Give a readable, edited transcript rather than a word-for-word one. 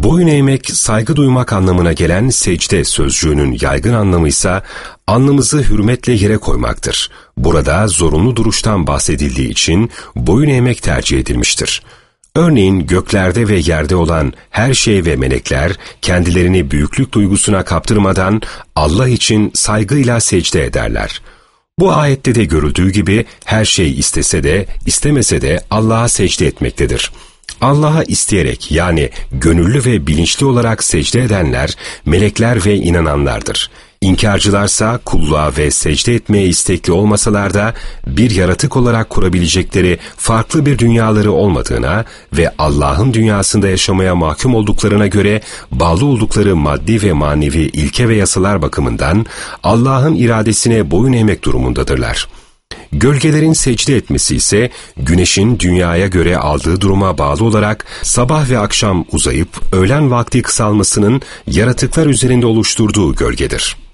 Boyun eğmek, saygı duymak anlamına gelen secde sözcüğünün yaygın anlamı ise alnımızı hürmetle yere koymaktır. Burada zorunlu duruştan bahsedildiği için boyun eğmek tercih edilmiştir. Örneğin göklerde ve yerde olan her şey ve melekler kendilerini büyüklük duygusuna kaptırmadan Allah için saygıyla secde ederler. Bu ayette de görüldüğü gibi her şey istese de istemese de Allah'a secde etmektedir. Allah'a isteyerek yani gönüllü ve bilinçli olarak secde edenler melekler ve inananlardır. İnkarcılarsa kulluğa ve secde etmeye istekli olmasalar da bir yaratık olarak kurabilecekleri farklı bir dünyaları olmadığına ve Allah'ın dünyasında yaşamaya mahkum olduklarına göre bağlı oldukları maddi ve manevi ilke ve yasalar bakımından Allah'ın iradesine boyun eğmek durumundadırlar. Gölgelerin secde etmesi ise güneşin dünyaya göre aldığı duruma bağlı olarak sabah ve akşam uzayıp öğlen vakti kısalmasının yaratıklar üzerinde oluşturduğu gölgedir.